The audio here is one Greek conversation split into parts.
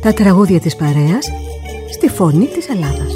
Τα τραγούδια της παρέας στη φωνή της Ελλάδας.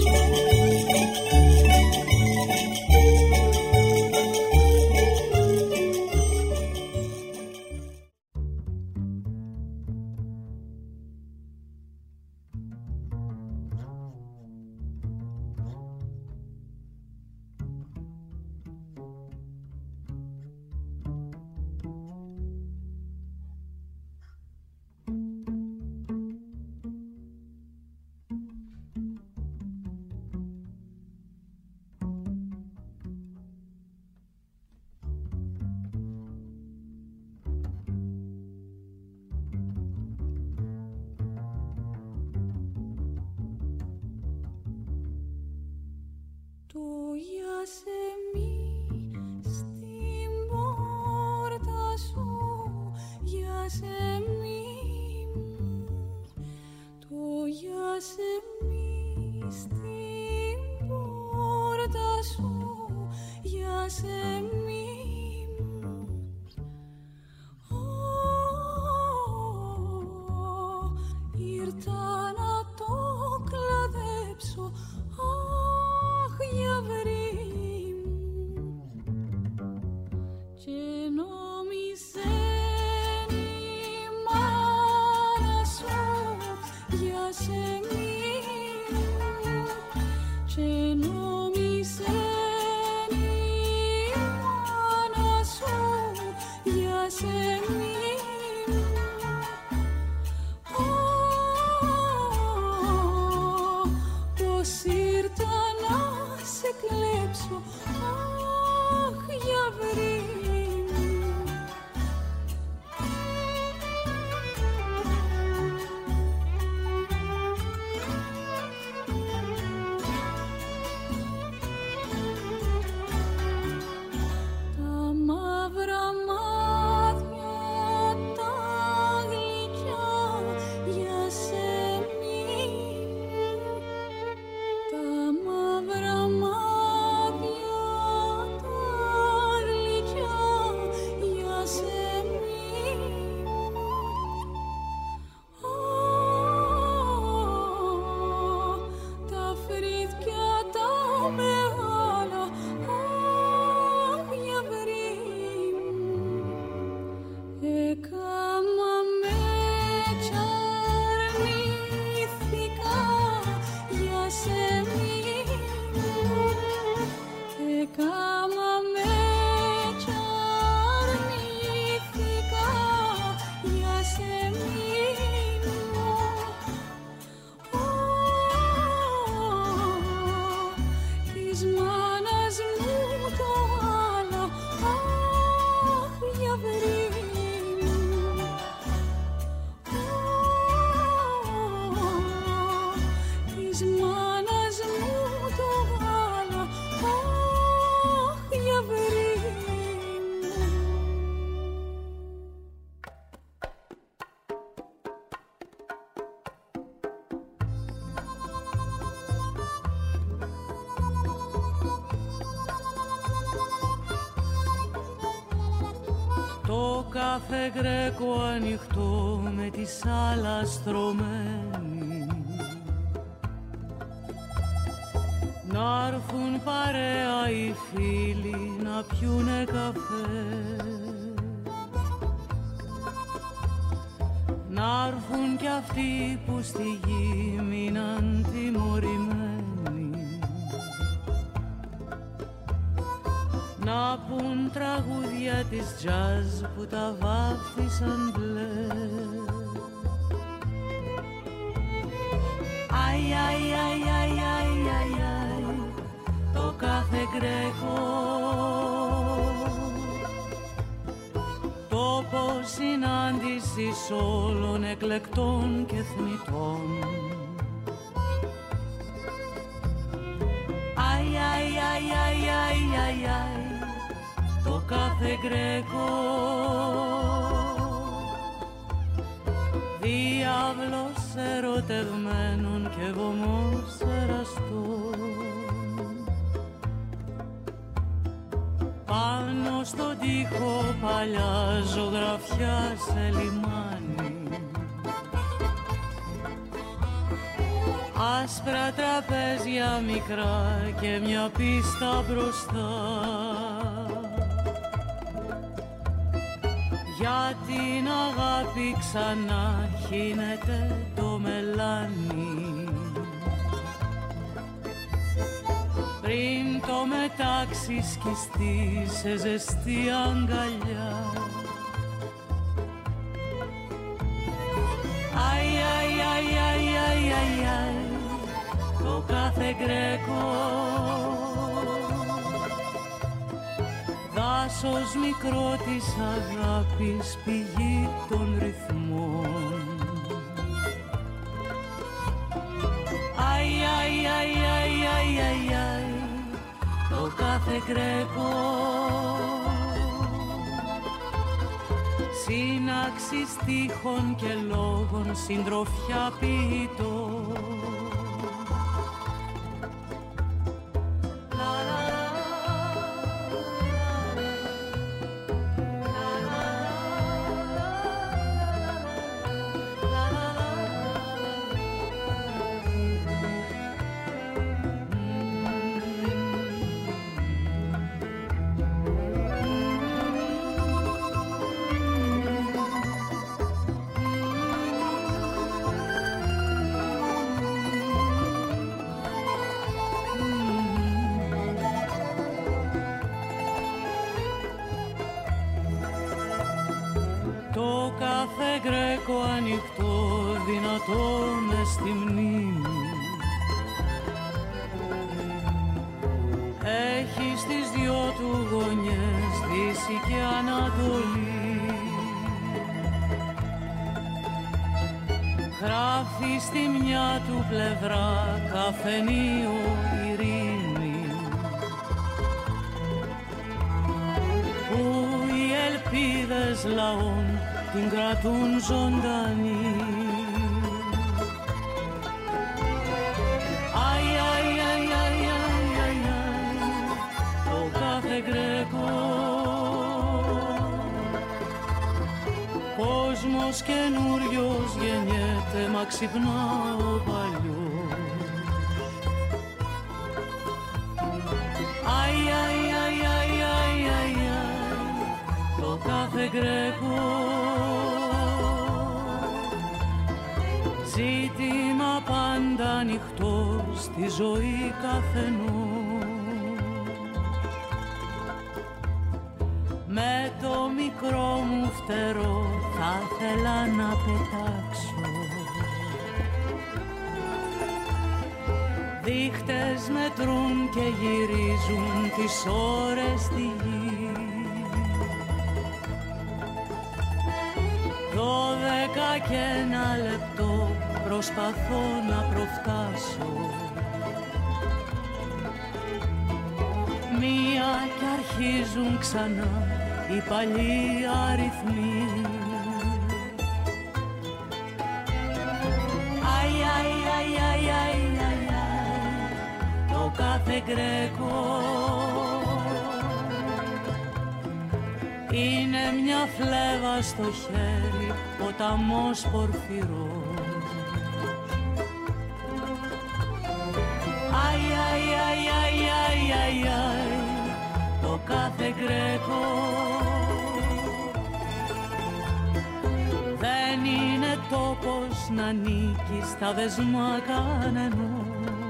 Κάθε γκρέκο ανοιχτό με τη σάλα στρωμένη, να'ρθουν παρέα οι φίλοι να πιουνε καφέ, να'ρθουν κι αυτοί που στη γη μείναν τιμωρημένοι, να πουν τραγούδια της jazz που τα βάφτισαν μπλε. Αι, αι, αι, αι, αι, αι, αι, το κάθε γκρέκο τόπο συνάντησης όλων εκλεκτών και θνητών. Αι, αι, αι, αι, αι, αι, αι, το κάθε γκρέκο διάβλος ερωτευμένων και βωμός εραστών. Πάνω στον τοίχο παλιά ζωγραφιά σε λιμάνι, άσπρα τραπέζια μικρά και μια πίστα μπροστά. Για την αγάπη ξανά χύνεται το μελάνι, πριν το μετάξει σκιστεί σε ζεστή αγκαλιά. Αι, αι, αι, αι, αι, αι, αι, το κάθε γκρέκο δάσος μικρό της αγάπης, πηγή των ρυθμών. Αι, αι, αι, αι, αι, αι, αι, το κάθε γκρέκο σύναξη στίχων και λόγων, συντροφιά ποιητών. Γκρέκο ανοιχτό, δυνατό μες στη μνήμη, έχει στις δυο του γωνιές Δύση και Ανατολή. Γράφει στη μια του πλευρά καφενείο ειρήνη, που οι ελπίδες λαών την κρατούν ζωντανή. Αι, αι, αι, αι, αι, αι, αι, το κάθε γκρέκο κόσμος καινούριος γεννιέται, μα ξυπνά ο παλιός. Αι, αι, αι, αι, αι, αι, αι, το κάθε γκρέκο ζήτημα πάντα ανοιχτό στη ζωή καθενός. Με το μικρό μου φτερό θα ήθελα να πετάξω, δείχτες μετρούν και γυρίζουν τις ώρες στη γη. 12 και 1 λεπτό προσπαθώ να προφτάσω, μία κι αρχίζουν ξανά οι παλιοί αριθμοί. Αι, αι, αι, αι, αι, αι, αι, το κάθε γκρέκο είναι μια φλέβα στο χέρι, ποταμός πορφυρός. Αι, αι, αι, αι, αι, αι, αι, το κάθε γκρέκο δεν είναι τόπος να ανήκει στα δεσμά κανενός.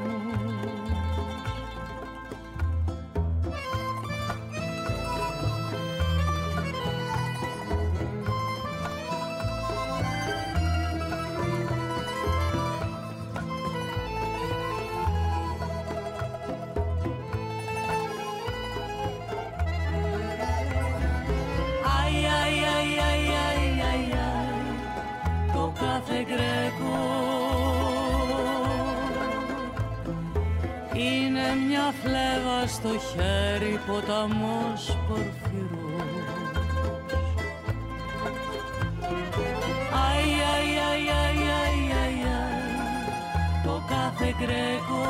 Είναι μια φλέβα στο χέρι, ποταμός πορφυρός. Αι, αι, αι, αι, αι, αι, αι, το κάθε γκρέκο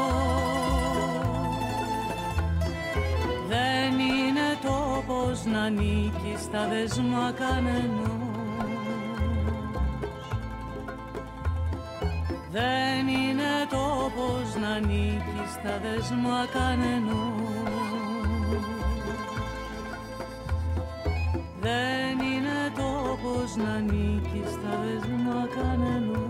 δεν είναι τόπος να ανήκει στα δεσμά κανενός. Δεν είναι το τόπος να ανήκει στα δεσμά κανενός. Δεν είναι τόπος να ανήκει στα δεσμά κανενός.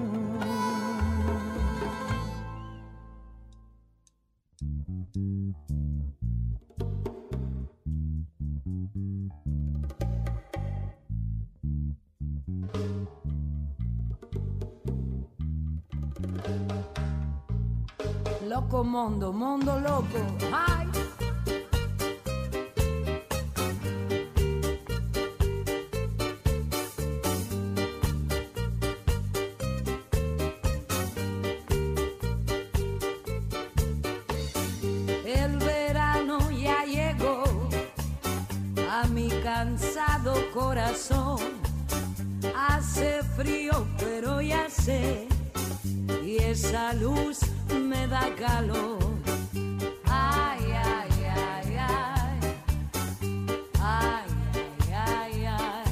Loco mondo, mondo loco, ay. El verano ya llegó a mi cansado corazón. Hace frío, pero ya sé, y esa luz me da calor. Ay, ay, ay, ay. Ay, ay, ay, ay.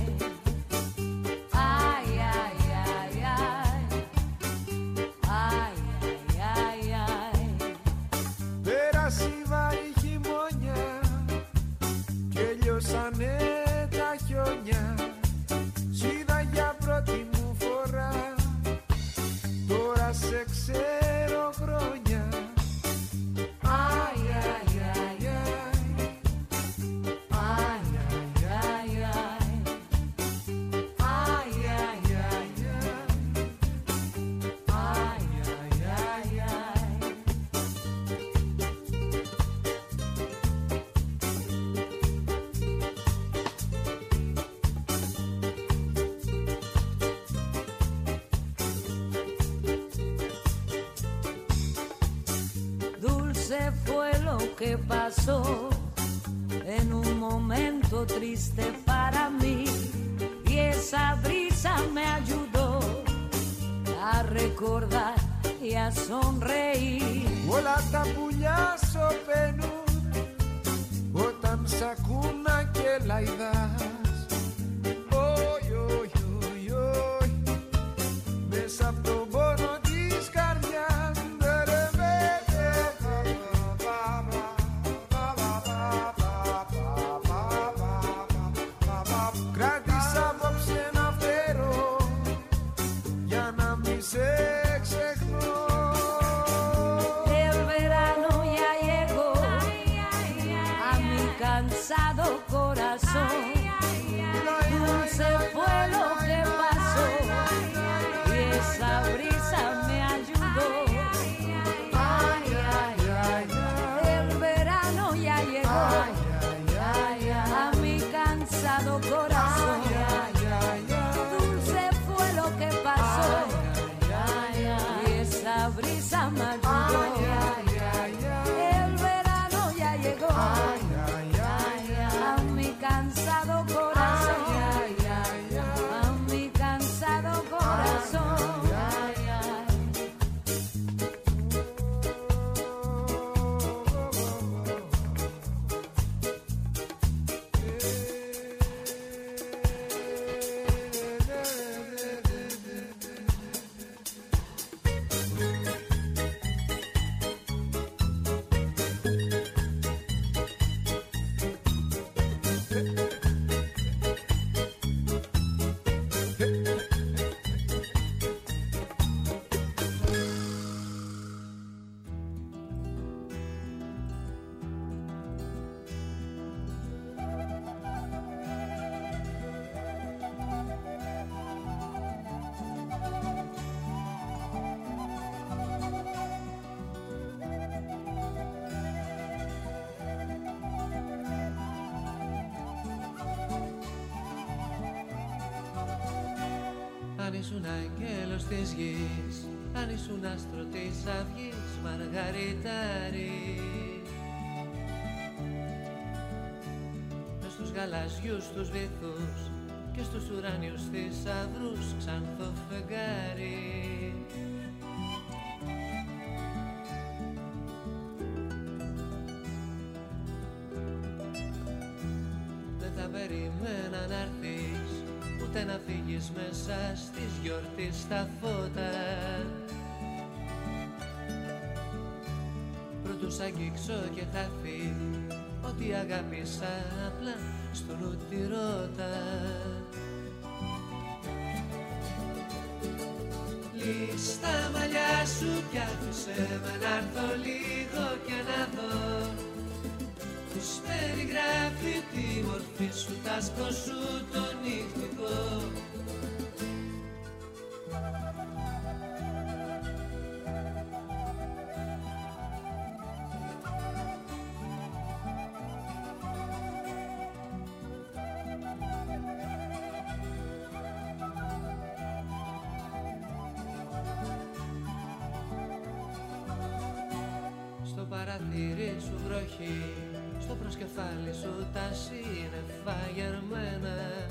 Ay, ay, ay, ay. Ay, ay, ay, ay. Πέρασε βαρύ χειμώνια και λιώσανε τα χιόνια. Σ' είδα για πρώτη μου φορά, τώρα σε ξέρω χρόνια. Ai, ai, ai, ai. Ai, ai, ai, ai. Ai, ai, ai, ai. Ai, ai, ai, ai. Dulce fue lo que pasó en un momento triste para mí, y esa brisa me ayudó a recordar y a sonreír. Όλα τα πουλιά σωπαίνουν όταν σ' ακούνα και λαϊδάς. Όι, όι, όι, όι. Μέσα απ' τον πόνο της καρδιάς. Κράτησα απόψε ένα φτερό για να μη σε ξεχνώ. El verano ya llegó a mi cansado corazón. Dulce fue lo que pasó y esa brisa me ayudó. Ay, ay, ay, el verano ya llegó a mi cansado corazón. Dulce fue lo que pasó y esa brisa me ayudó. El verano ya llegó a mi cansado corazón. A mi cansado corazón. Αν ήσουν αγγέλος της γης, αν ήσουν άστρο της αυγής, Μαργαριτάρι. Μες στους γαλαζιούς τους βυθούς και στους ουράνιους θησαυρούς, ξανθό φεγγάρι. Δεν θα περίμενα να έρθεις, ούτε να φύγεις μέσα στις γιορτής στα φώτα. τους αγγίξω και χαθεί ότι αγάπησα απλά στο νου τη ρώτα. Λύσ' τα μαλλιά σου κι άφησε με να έρθω λίγο και να δω τους περιγράφει τη μορφή σου, τ' άσπρο σου το νυχτικό. Στο παραθύρι σου βροχή, στο προσκεφάλι σου τα σύννεφα γερμένα,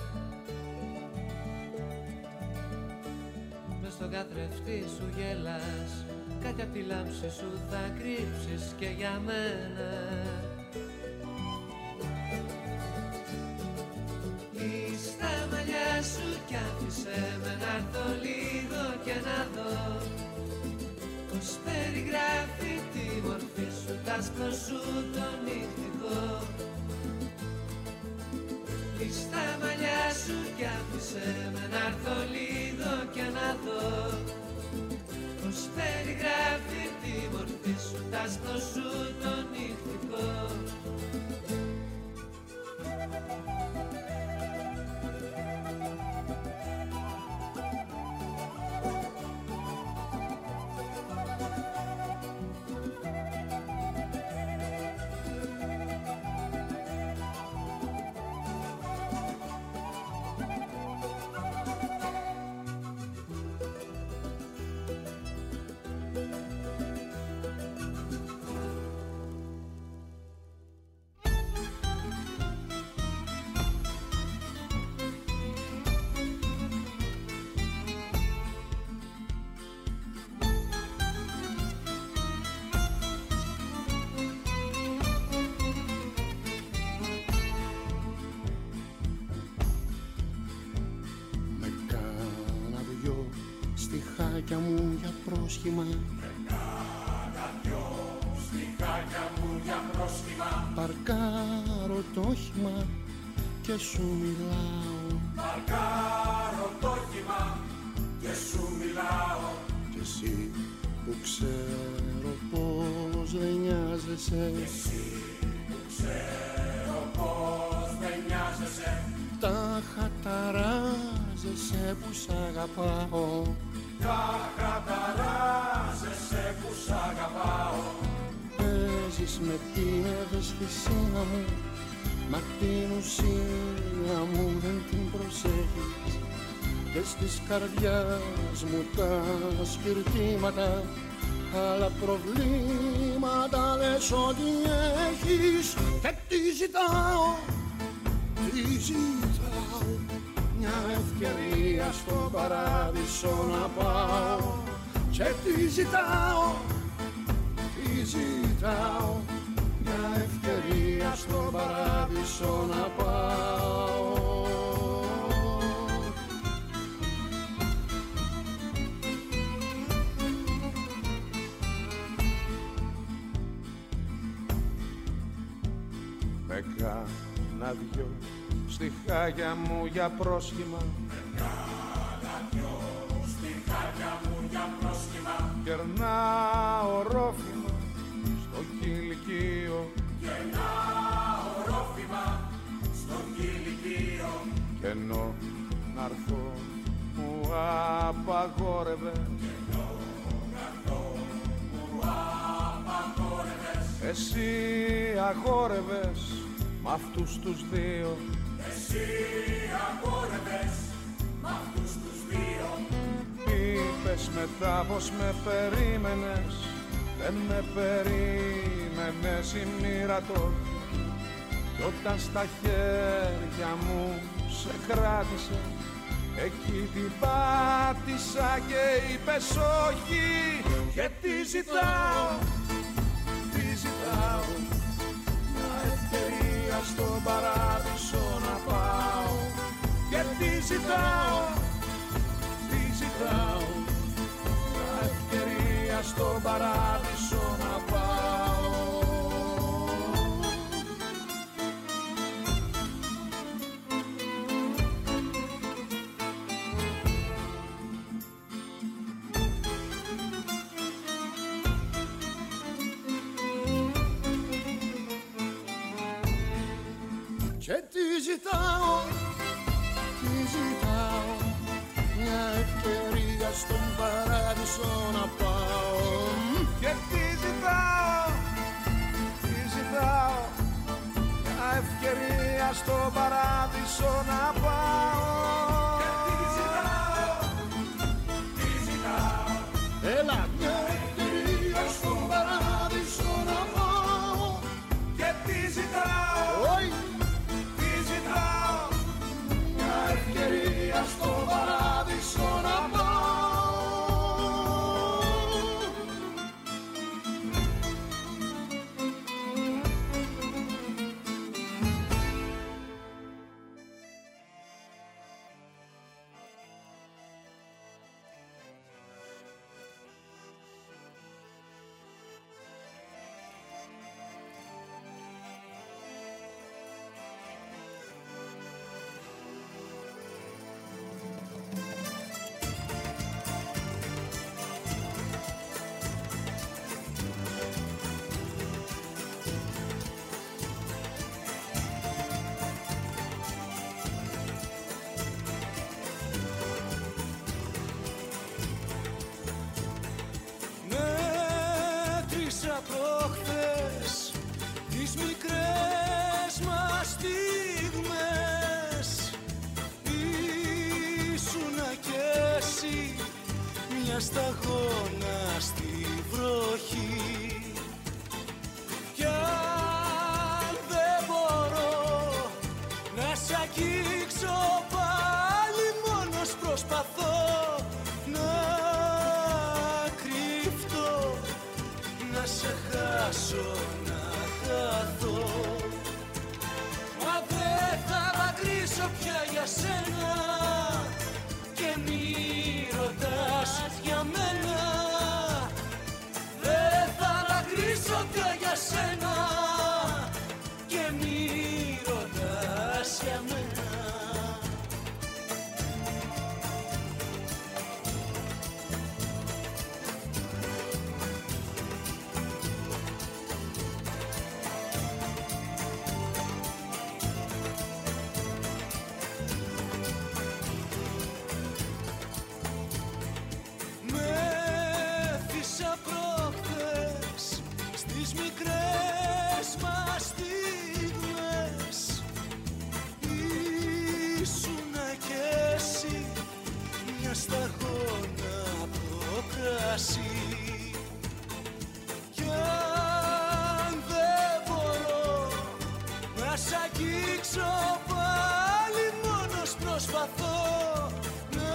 μες στον καθρέφτη σου γελάς, κάτι απ' τη λάμψη σου θα κρύψεις και για μένα. Λύσ' τα μαλλιά σου κι άφησε με να έρθω λίγο και να δω πως περιγράφει τη μορφή σου, τ' άσπρο σου το νυχτικό. Λύσ' τα μαλλιά σου κι άφησε με να έρθω λίγο και να δω πως περιγράφει τη μορφή σου, τ' άσπρο σου το νυχτικό. Στιχάκια μου για πρόσχημα, κάνα δυο στιχάκια μου για πρόσχημα. παρκάρω το όχημα και σου μιλάω. Παρκάρω το όχημα και σου μιλάω. Κι εσύ που ξέρω πως δεν νοιάζεσαι, Κι εσύ που ξέρω πως δεν νοιάζεσαι, τα χαταράζεσαι που σ' αγαπάω. τα καταράζεσαι που σ' αγαπάω. Παίζεις με την ευαισθησία μου, μα την ουσία μου δεν την προσέχεις. Και στις καρδιάς μου τα σπιρτήματα, άλλα προβλήματα λες ότι έχεις. Και τι ζητάω, τι ζητάω, μια ευκαιρία στον παράδεισο να πάω. Και τι ζητάω, τι ζητάω, μια ευκαιρία στον παράδεισο να πάω. Με κάνα δυο στιχάκια μου για πρόσχημα, Κάνα δυο στιχάκια μου για πρόσχημα. κερνάω ρόφημα στο κηλικείο, Κερνάω ρόφημα στο κηλικείο. κι ενώ να'ρθώ μου απαγόρευες, εσύ αγόρευες μ' αυτούς τους δύο. Εσύ αγόρευες μ' αυτούς τους δύο. Είπες μετά πως με περίμενες, δεν με περίμενες η μοίρα τότε. Κι όταν στα χέρια μου σε κράτησε, εκεί την πάτησα και είπες όχι. Και τι ζητάω, τι ζητάω, μια ευκαιρία στον παράδεισο να πάω. Και τι ζητάω, τι ζητάω, μια ευκαιρία στον παράδεισο να πάω. Και τι ζητάω, μια ευκαιρία στον παράδεισο να πάω. Και τι ζητάω, μια ευκαιρία στον παράδεισο να πάω. Και τι ζητάω, έλα, μια ευκαιρία στον παράδεισο να πάω. και τι ζητάω, τι ζητάω, μια ευκαιρία στον παράδεισο να πάω. Προχθές τις μικρές μας στιγμές, ήσουνα κι εσύ μια σταγόνα στη βροχή. Κι αν δεν μπορώ να σ' αγγίξω πάλι, μόνος προσπαθώ να κρυφτώ, να σε χάσω, να χαθώ. Μα δεν θα δακρύσω πια για σένα και μη ρωτάς για μένα. Δεν θα δακρύσω πια για σένα και μη ρωτάς για μένα. Σταγόνα από κρασί. Κι αν δεν μπορώ να σ' αγγίξω πάλι, μόνος προσπαθώ να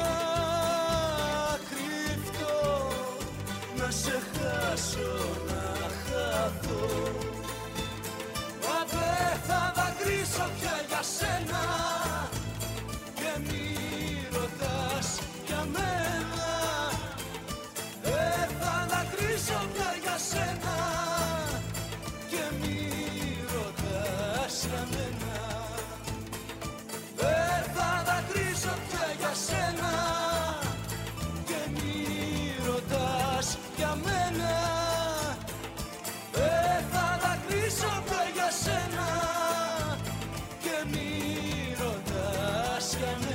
κρυφτώ, να σε χάσω, να χαθώ. Μα δεν θα δακρύσω πια για σένα και μη ρωτάς για μένα. Δεν θα δακρύσω πια για σένα και μη ρωτάς για μένα. Δεν θα δακρύσω πια για σένα και μη ρωτάς για μένα. Δεν θα δακρύσω πια για σένα και μη ρωτάς για μένα.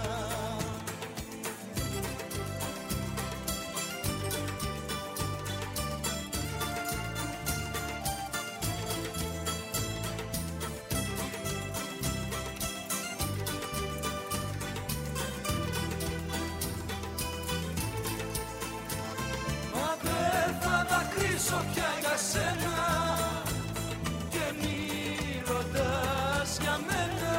Δακρύσω πια για σένα και μη ρωτάς για μένα.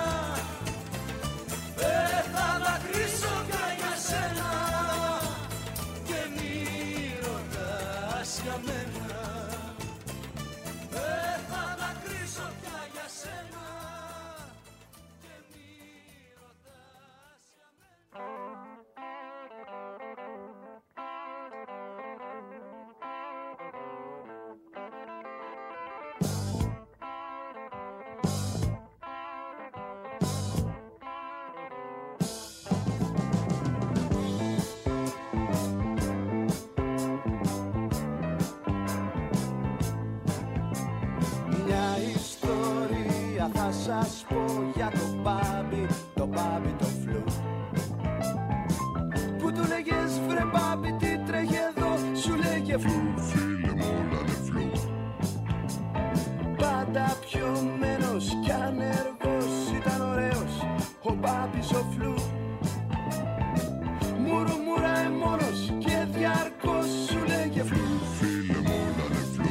Δεν θα δακρύσω πια για σένα και μη ρωτάς για μένα. Δεν θα δακρύσω πια για σένα και μη ρωτάς για μένα. Θα σας πω για το μπάμπι το φλου. Που του λέγες βρε μπάμπι τι τρέχει εδώ, σου λέγε φλου. Φίλε μου όλα είναι φλου. Πάντα πιωμένος κι ανεργός ήταν ωραίος ο μπάμπης ο φλου. Μουρμουράει μόνος και διαρκώς σου λέγε φλου. Φίλε μου όλα είναι φλου.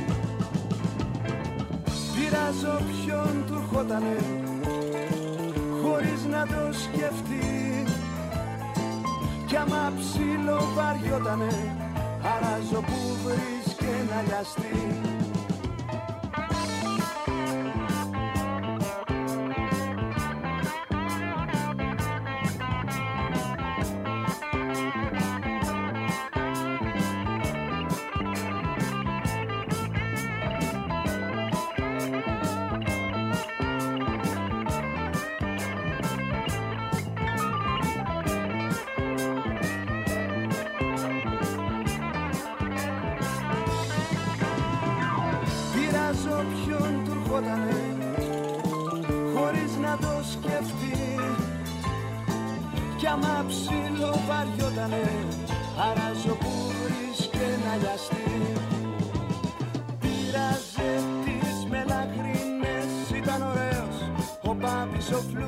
Πειράζω ποιον του ερχότανε χωρίς να το σκεφτεί. Κι άμα ψήλο βαριότανε αράζω που βρίσκε να λιαστεί. Ποιον του ερχότανε χωρίς να το σκεφτεί. Κι άμα ψήλο βαριότανε αράζω που βρίσκε να λιαστεί. Πήραζε τις μελαχρίνες, ήταν ωραίος ο μπάμπης ο φλου.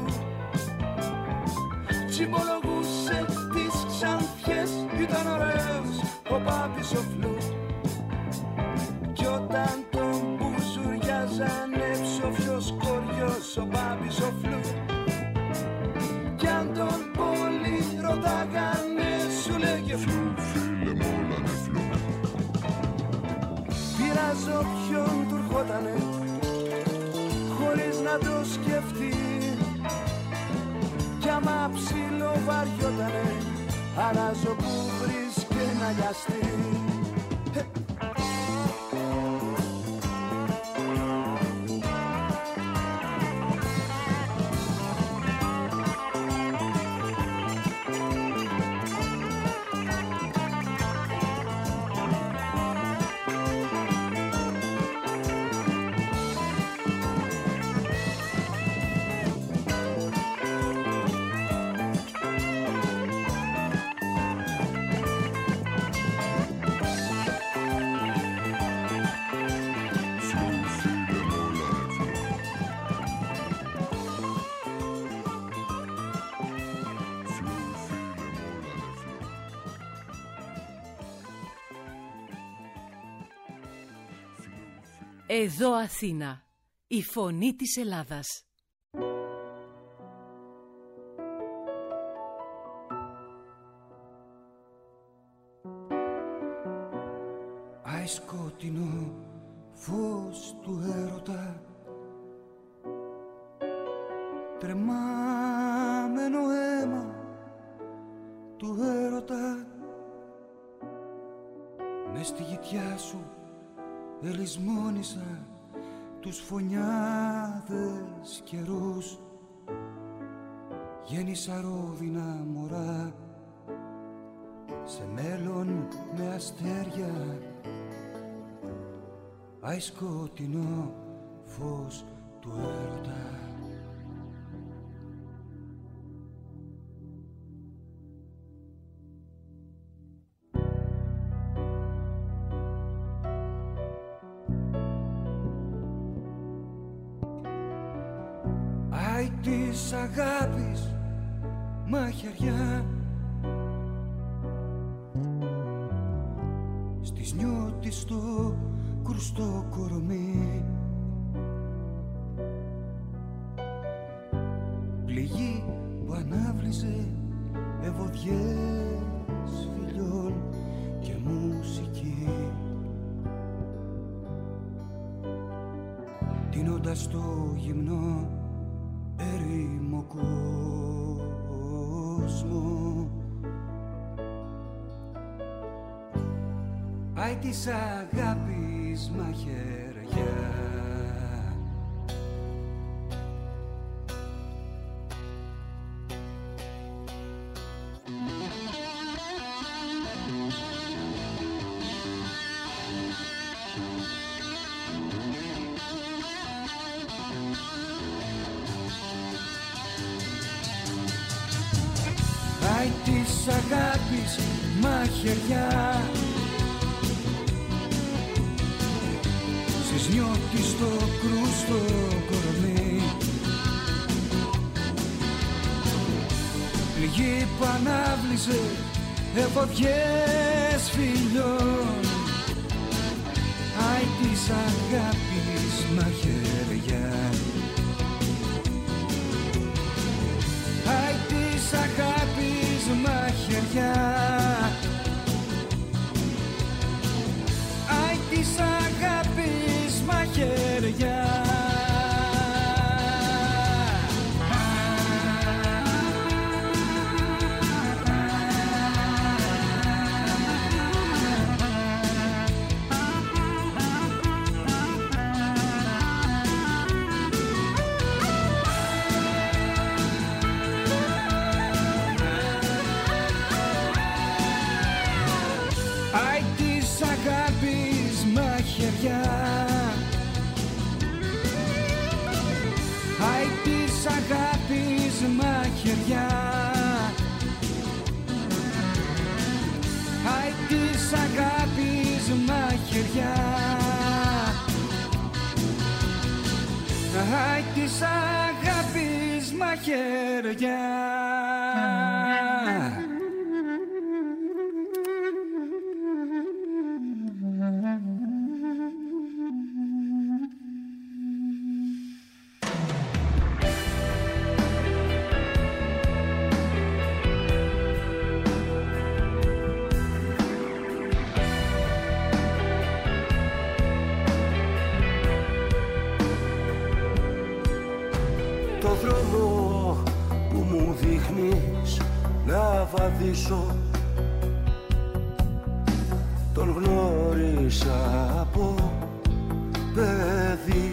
Τσιμπολογούσε τις ξανθιές, ήταν ωραίος ο μπάμπης ο φλου. Κι όταν τον μπουζουριάζανε ψοφιος κοριός ο μπάμπης ο φλου. Κι αν τον πολύ ρωτάγανε σου λέγε φλου. Φίλε μου όλα είναι φλου. Πειράζω ποιον του ερχότανε χωρίς να το σκεφτεί. Κι άμα ψήλο βαριότανε αράζω που βρίσκε να λιαστεί. Εδώ Αθήνα, η φωνή της Ελλάδας. Άι σκοτεινό φως του έρωτα, τρεμάμενο αίμα του έρωτα, μες στη γητιά σου ελισμόνισα τους φωνιάδες καιρούς. Γέννησα ρόδινα μωρά σε μέλλον με αστέρια. Άι σκοτεινό φως του έρωτα. Άι της αγάπης μαχαιριά, στις νιώτης το κρουστό κορμί, πληγή που ανάβλυζε ευωδιές φιλιών και μουσική, τίνοντας το γυμνό έρημο κόσμο. Άι της αγάπης μαχαιριά. αγάπης μαχαιριά. Στις νιώτης το κρούστο κορμί, πληγή που ανάβλησε εφοδιές φιλιών. Άι της αγάπης μαχαιριά, άι της αγάπης μαχαιριά, άι της αγάπης μαχαιριά. Άι της αγάπης μαχαιριά, άι της αγάπης μαχαιριά, άι της αγάπης μαχαιριά. Το δρόμο που μου δείχνεις να βαδίσω, τον γνώρισα από παιδί.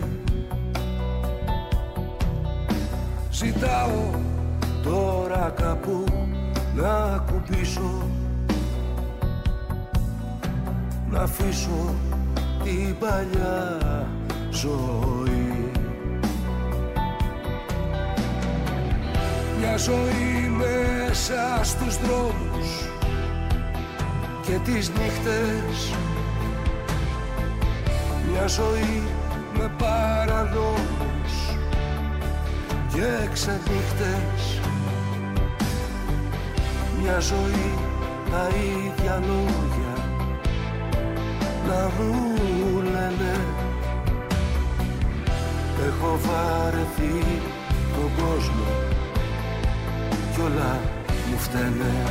Ζητάω τώρα κάπου να κουμπίσω, να αφήσω την παλιά ζωή. Μια ζωή μέσα στους δρόμους και τις νύχτες, μια ζωή με παρανόμους και ξενύχτες, μια ζωή τα ίδια λόγια να μου λένε. Έχω βαρεθεί τον κόσμο κι όλα μου φταίνε.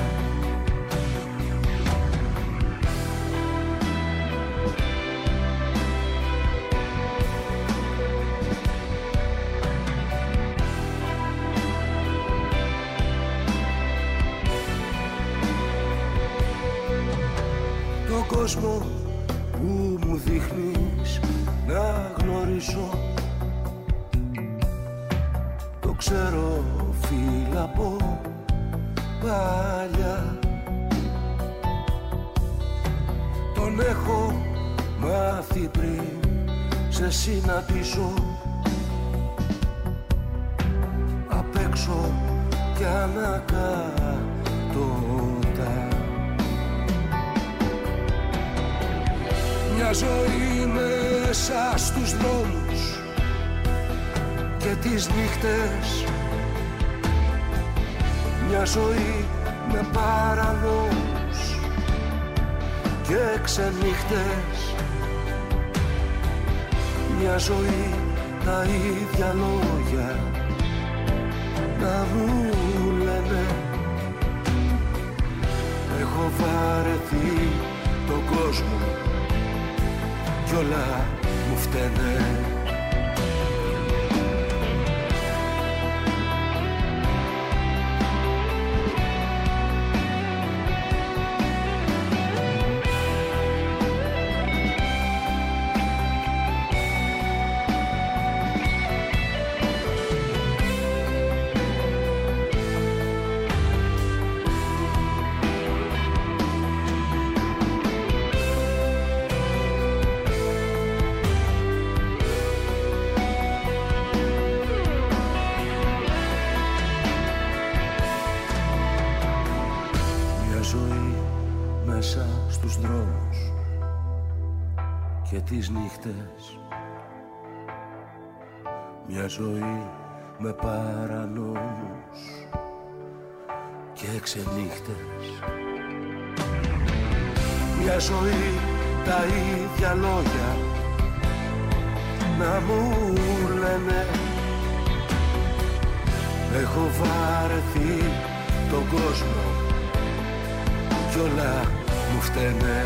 Το κόσμο που μου δείχνεις να γνωρίσω, το ξέρω φίλ από παλιά. Τον έχω μάθει πριν σε συναντήσω, απ' έξω κι ανακάτωτα. Μια ζωή μέσα στους δρόμους και τις νύχτες, μια ζωή με παρανόμους και ξενύχτες, μια ζωή τα ίδια λόγια να μου λένε. Έχω βαρεθεί τον κόσμο κι όλα μου φταίνε. δρόμους και τις νύχτες, μια ζωή με παρανόμους και ξενύχτες. Μια ζωή τα ίδια λόγια να μου λένε. Έχω βαρεθεί τον κόσμο κι όλα μου φταίνε.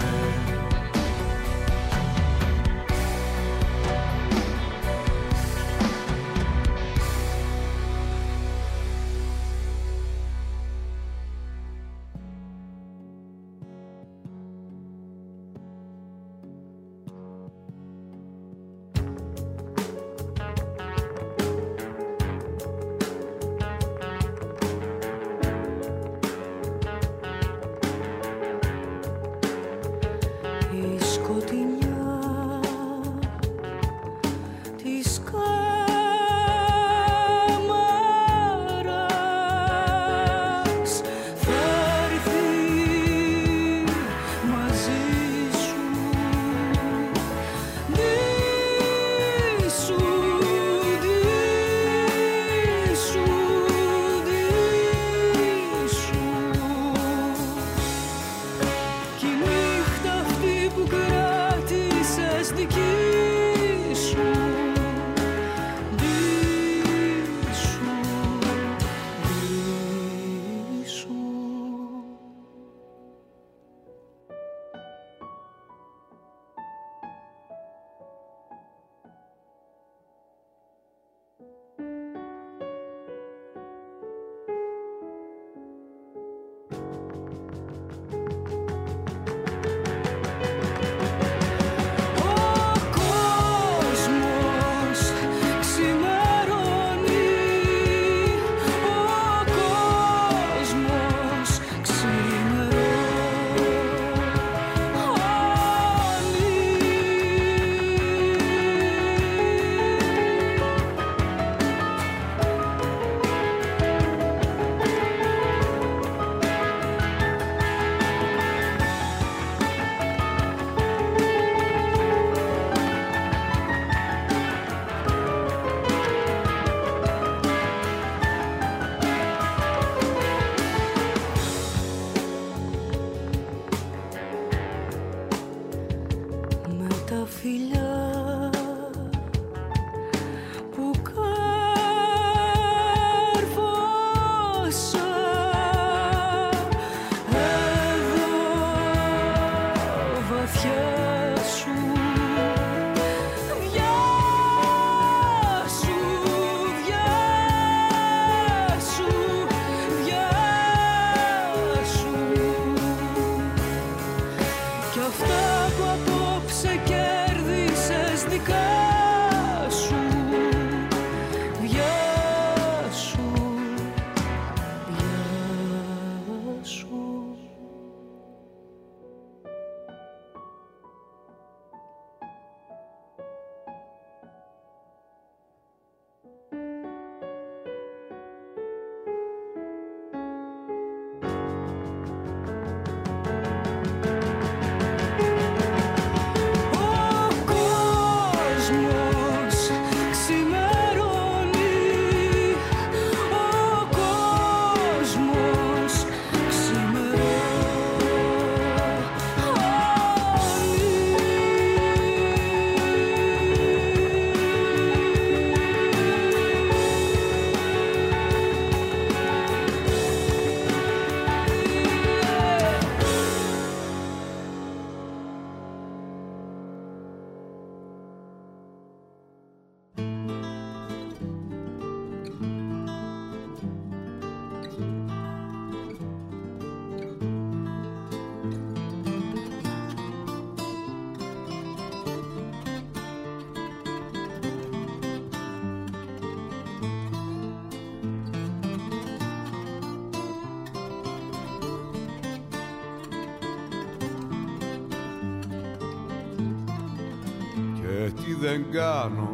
τι δεν κάνω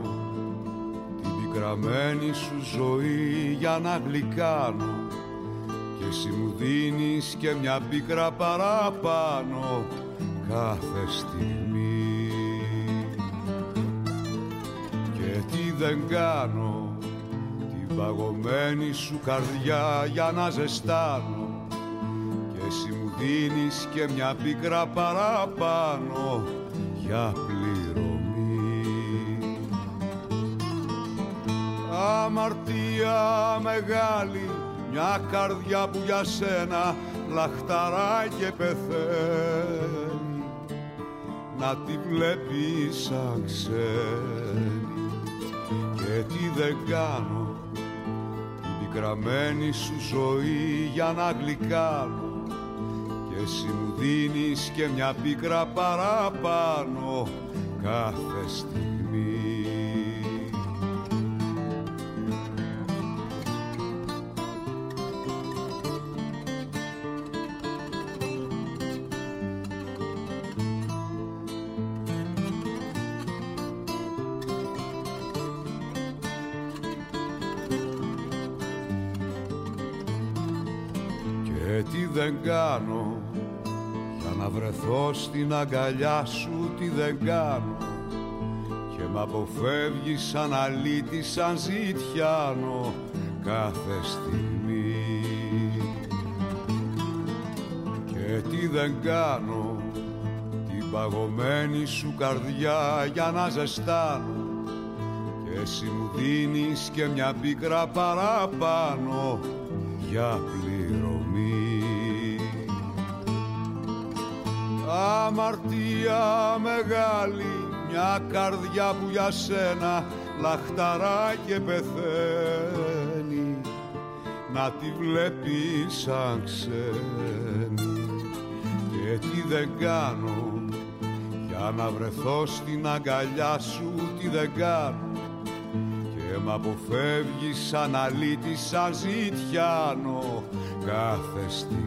την πικραμένη σου ζωή για να γλυκάνω και εσύ μου δίνεις και μια πίκρα παραπάνω κάθε στιγμή. Και τι δεν κάνω την παγωμένη σου καρδιά για να ζεστάνω, και εσύ μου δίνεις και μια πίκρα παραπάνω για πληρωμή. Αμαρτία μεγάλη, μια καρδιά που για σένα λαχταρά και πεθαίνει, να τη βλέπεις σαν ξένη. Και τι δεν κάνω την πικραμένη σου ζωή για να γλυκάνω, και εσύ μου δίνεις και μια πίκρα παραπάνω κάθε στιγμή. Τι δεν κάνω για να βρεθώ στην αγκαλιά σου, τι δεν κάνω, και μ' αποφεύγεις σαν αλήτη, σαν ζητιάνο κάθε στιγμή. Και τι δεν κάνω την παγωμένη σου καρδιά για να ζεστάνω, και εσύ μου δίνεις και μια πίκρα παραπάνω για πληρωμή. Αμαρτία μεγάλη, μια καρδιά που για σένα λαχταρά και πεθαίνει, να τη βλέπεις σαν ξένη. Και τι δεν κάνω για να βρεθώ στην αγκαλιά σου, τι δεν κάνω, και μ' αποφεύγεις σαν αλήτη, σαν ζητιάνο κάθε στιγμή.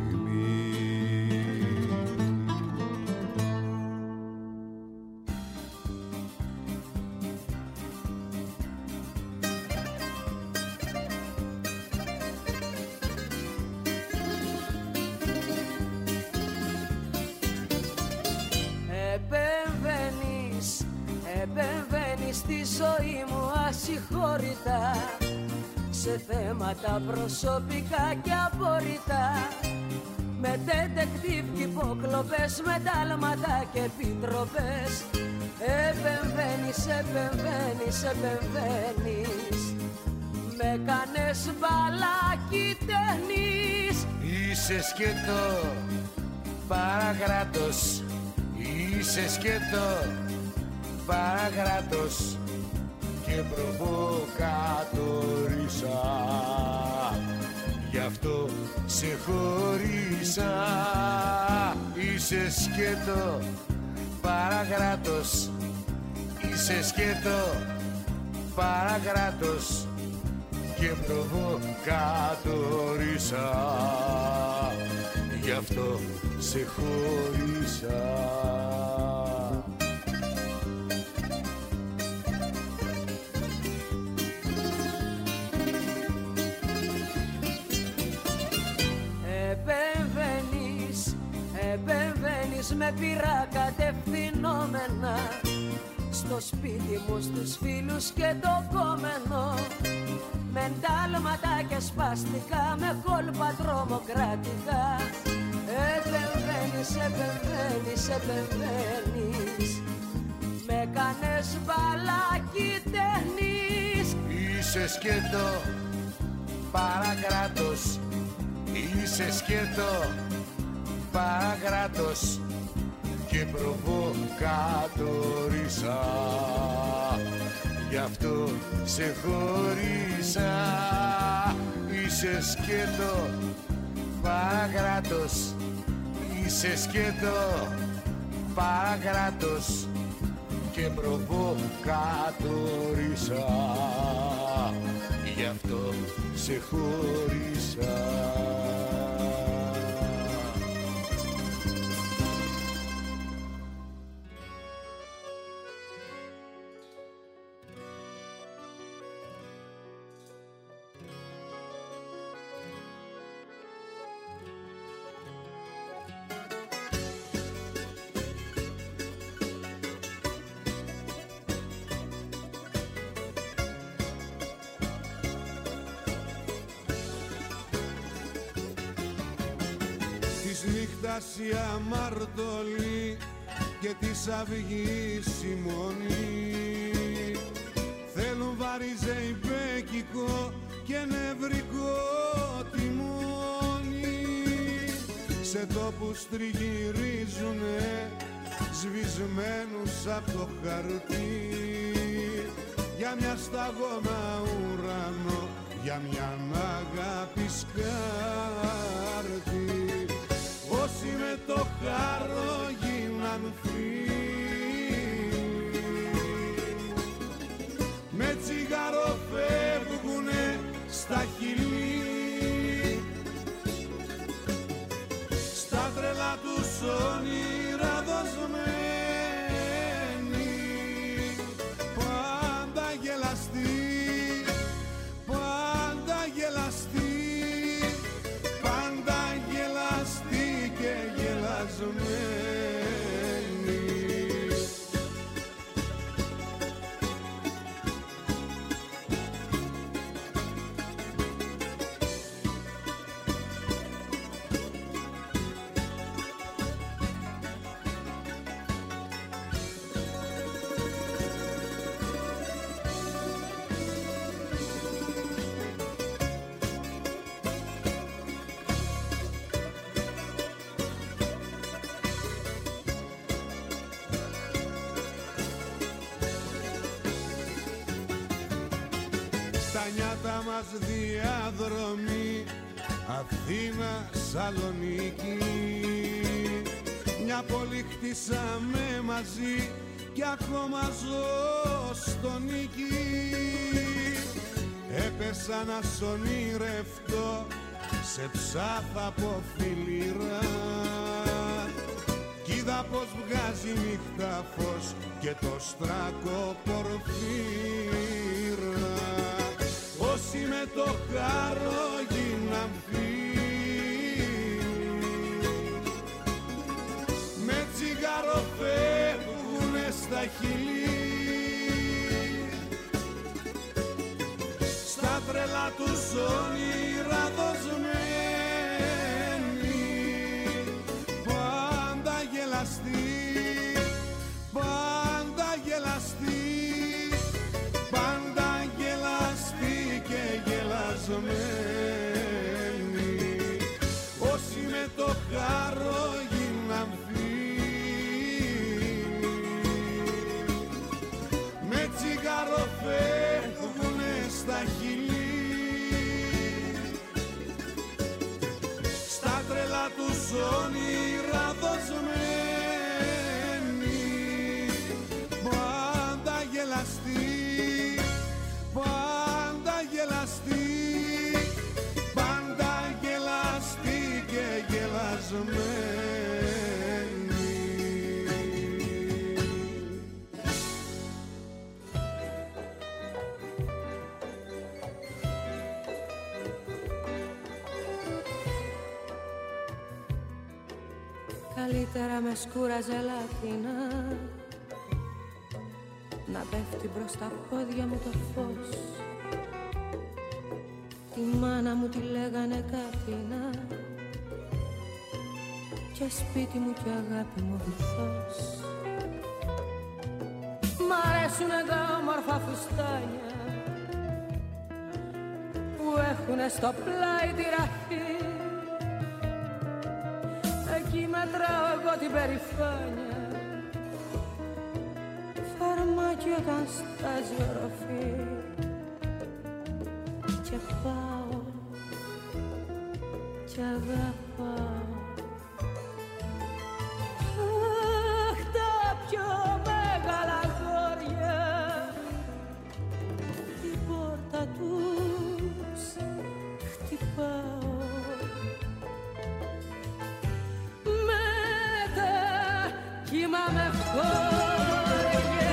Επεμβαίνεις στη ζωή μου ασυγχώρητα, σε θέματα προσωπικά και απόρριτα, με detective και υποκλοπές, με τάλματα και επιτροπές. Επεμβαίνεις, επεμβαίνεις, επεμβαίνεις, με κάνες μπαλάκι ταινής. Είσαι σκέτο παραγράτος, είσαι σκέτο παραγράτος και προβοκατορίσα, γι' αυτό σε χωρίσα. Είσαι σκέτο παραγράτος, είσαι σκέτο παραγράτος και προβοκατορίσα, γι' αυτό σε χωρίσα. Επεμβαίνεις με πειρά κατευθυνόμενα, στο σπίτι μου, στους φίλους και το κόμενο, με εντάλματα και σπαστικά, με κόλπα τρομοκρατικά. Επεμβαίνεις, επεμβαίνεις, επεμβαίνεις, με κάνες μπαλάκι ταινής. Είσαι σκέτο παραγράτος, είσαι σκέτο παραγράτος και προβοκατορίσα, γι' αυτό σε χωρίσα. Είσαι σκέτο παραγράτος, είσαι σκέτο παραγράτος και προβοκατορίσα, γι' αυτό σε χωρίσα. περάσει αμαρτωλή και της αυγής ημώνη. Θέλουν βαριζεϊμπέκικο και νευρικό τιμόνι, σε τόπους τριγυρίζουνε σβησμένους απ' το χαρτί, για μια σταγόνα ουρανό, για μια αγάπη σκάρτη. Όσοι με το χάρο γίναν φίλοι, με τσιγάρο φεύγουνε στα χειλή, στα τρελά τους όνειρα δοσμένοι, πάντα γελαστοί, πάντα γελαστοί, πάντα γελαστοί και γελασμένοι. Τα νιάτα μας διαδρομή Αθήνα, Σαλονίκη, μια πόλη χτίσαμε μαζί κι ακόμα ζω στο νίκη. Έπεσα να σ' ονειρευτώ σε ψάθα από φιλήρα, κι είδα πως βγάζει νύχτα φως και το στράκο πορφύρα. Όσοι με το χάρο γίναν φίλοι, με τσιγάρο φεύγουνε στα χειλή, στα τρελά τους όνειρα δοσμένοι, πάντα γελαστοί, πάντα γελαστοί, πάντα γελαστοί και γελασμένοι. Όσοι με το χάρο γίναν φίλοι, με τσιγάρο φεύγουνε στα χειλή, στα τρελά τους όνειρα δοσμένοι, πάντα γελαστοί, πάντα γελαστοί, πάντα γελαστοί και γελασμένοι. Καλύτερα με σκούραζε λάθινα να πέφτει μπρος στα πόδια μου το φως. Τη μάνα μου τη λέγανε Καθήνα και σπίτι μου και αγάπη μου βυθός. Μ' αρέσουνε τα όμορφα φουστάνια που έχουνε στο πλάι τη ραφή. Εκεί μετράω εγώ την περηφάνεια, φαρμάκι όταν στάζει οροφή. Και πάω και αγαπάω. Αχ, τα πιο μεγάλα αγόρια την πόρτα τους χτυπάω. Μετά κοιμάμαι χώρια.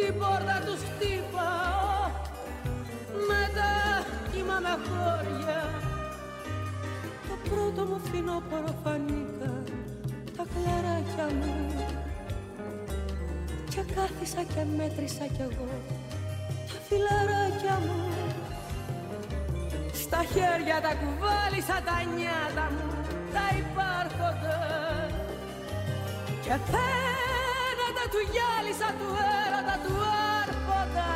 την πόρτα τους χτύπαω, μετά κοιμάμαι χώρια. Το πρώτο μου φθινόπωρο φανήκα τα κλαράκια μου και κάθισα και μέτρησα κι εγώ τα φιλαράκια μου. Στα χέρια τα κουβάλισα τα νιάτα μου, τα υπάρχοντα, και θένατα του γυάλισα του έρωτα του άρχοντα.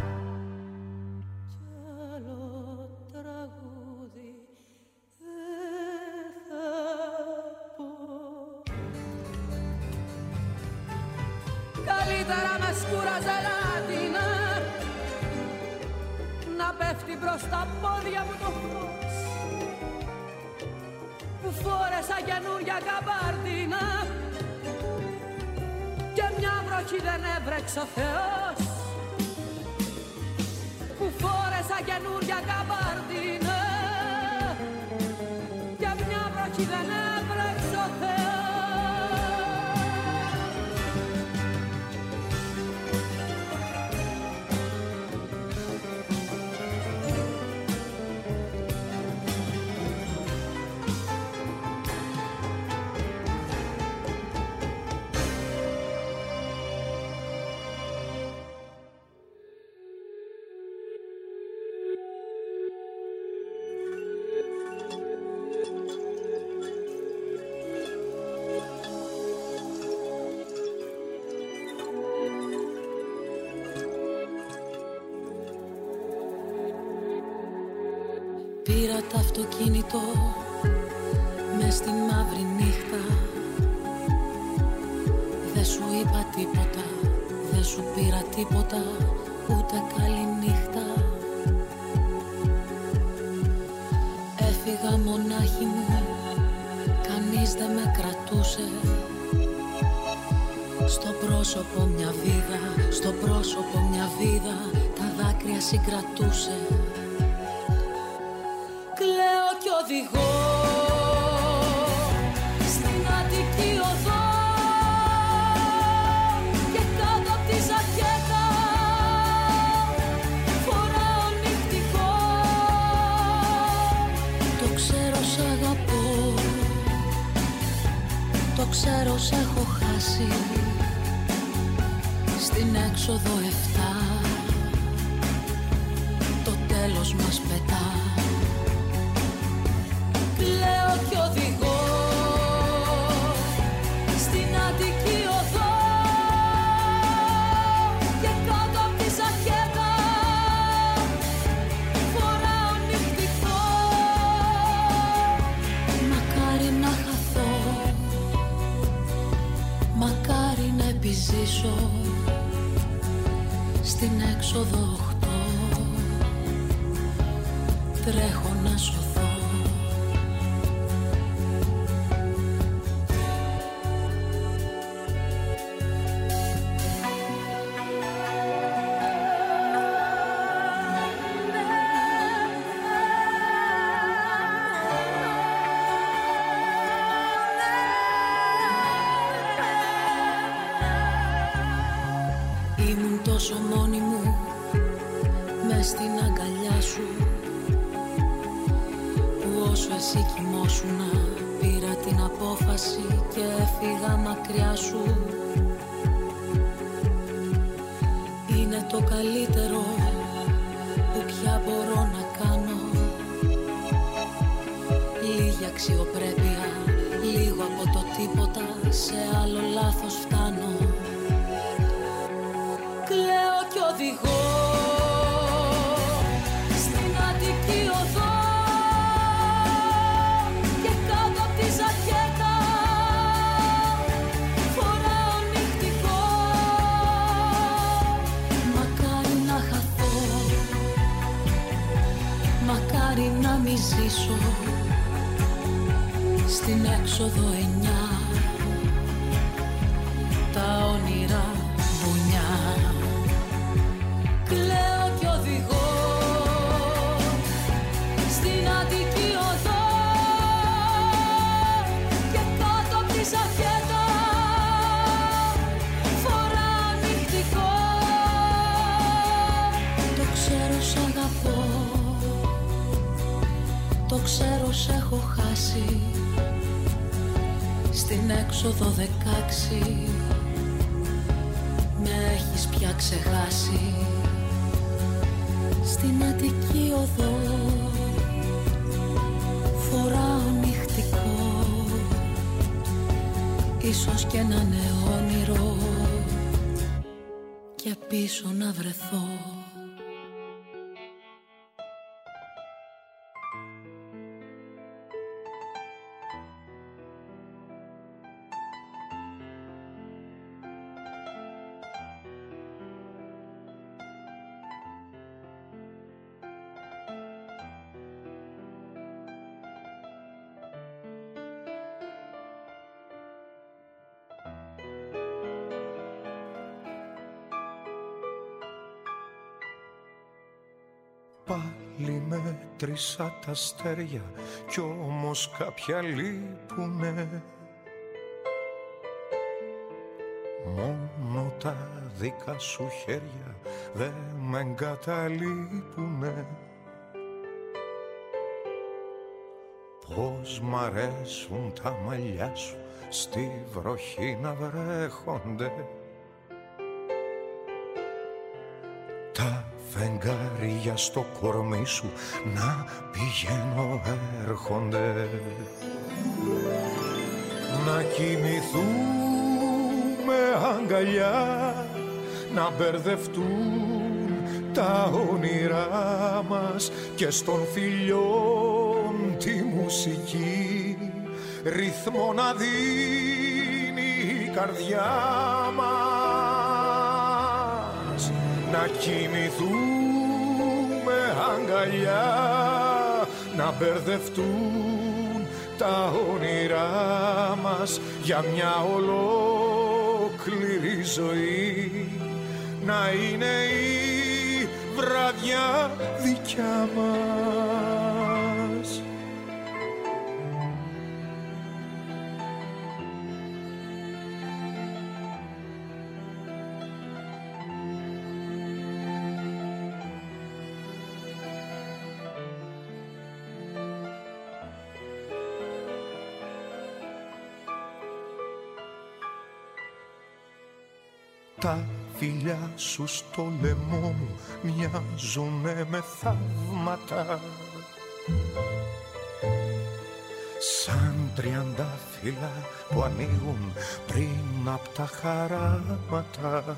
Κι άλλο τραγούδι δεν θα πω. Καλύτερα με σκούραζε λάτινα να πέφτει μπρος τα πόδια μου το φως. Φόρεσα καινούρια καμπάρτινα και μια βροχή δεν έβρεξε ο Θεός. Που φόρεσα καινούρια καμπάρτινα και μια βροχή δεν έβρεξε ο Θεός. Πήρα το αυτοκίνητο μες στη μαύρη νύχτα. Δε σου είπα τίποτα, δε σου πήρα τίποτα, ούτε καλή νύχτα. Έφυγα μονάχη μου, κανείς δεν με κρατούσε. Στο πρόσωπο μια βίδα, στο πρόσωπο μια βίδα, τα δάκρυα συγκρατούσε. Κλαίω κι οδηγώ στην Αττική οδό και κάτω απ' τη ζακέτα φοράω νυχτικό. Το ξέρω σ' αγαπώ, το ξέρω σ' έχω χάσει. Στην έξοδο 7 το τέλος μας πετά. Κλαίω κι οδηγώ στην Αττική οδό και κάτω απ' τη ζακέτα φοράω νυχτικό. Μακάρι να χαθώ, μακάρι να επιζήσω στην έξοδο 8. Τρέχω να σωθώ. Ήμουν τόσο μόνη μου μες στην αγκαλιά σου, που όσο εσύ κοιμόσουνα πήρα την απόφαση και έφυγα μακριά σου. Είναι το καλύτερο που πια μπορώ να κάνω. Λίγη αξιοπρέπεια, λίγο από το τίποτα, σε άλλο λάθος φτάνω. Κλαίω κι οδηγώ στην Αττική οδό και κάτω απ' τη ζακέτα φοράω νυχτικό. Μακάρι να χαθώ, μακάρι να μη ζήσω στην έξοδο 9. Τα όνειρα βουνιά. Κλαίω κι οδηγώ στην Αττική οδό και κάτω απ' τη ζακέτα φοράω νυχτικό. πως έχω χάσει στην έξοδο 16. Με έχεις πια ξεχάσει στην Αττική οδό. Φοράω νυχτικό, ίσως και να είναι όνειρο και πίσω να βρεθώ. Πάλι μέτρησα τα αστέρια κι όμως κάποια λείπουνε. Μόνο τα δικά σου χέρια δεν με εγκαταλείπουνε. Πώς μ' αρέσουν τα μαλλιά σου στη βροχή να βρέχονται. Τα φεγγάρια στο κορμί σου να πηγαίνω έρχονται. Να κοιμηθούμε αγκαλιά, να μπερδευτούν τα όνειρά μας και στον φιλιών τη μουσική ρυθμό να δίνει η καρδιά μας. Να κοιμηθούμε αγκαλιά, να μπερδευτούν τα όνειρά μας για μια ολόκληρη ζωή, να είναι η βραδιά δικιά μας. Τα φιλιά σου στο λαιμό μου μοιάζουνε με θαύματα, σαν τριαντάφυλλα που ανοίγουν πριν απ' τα χαράματα.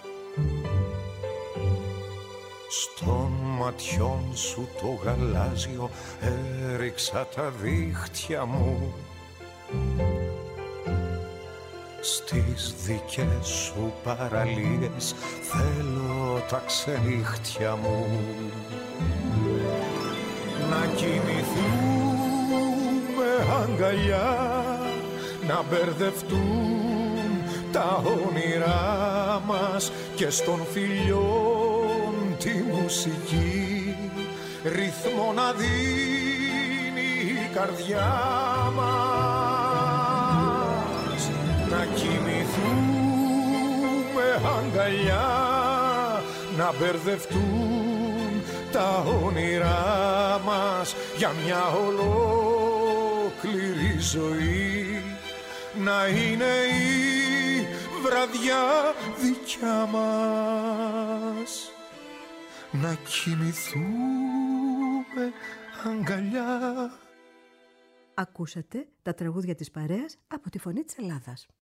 Στον ματιών σου το γαλάζιο έριξα τα δίχτυα μου, στις δικές σου παραλίες θέλω τα ξενύχτια μου. Να κοιμηθούμε αγκαλιά, να μπερδευτούν τα όνειρά μας και στον φιλιών τη μουσική ρυθμό να δίνει η καρδιά μας. Να κοιμηθούμε αγκαλιά, να μπερδευτούν τα όνειρά μας για μια ολόκληρη ζωή, να είναι η βραδιά δικιά μας. Να κοιμηθούμε αγκαλιά. Ακούσατε τα τραγούδια της παρέας από τη Φωνή της Ελλάδας.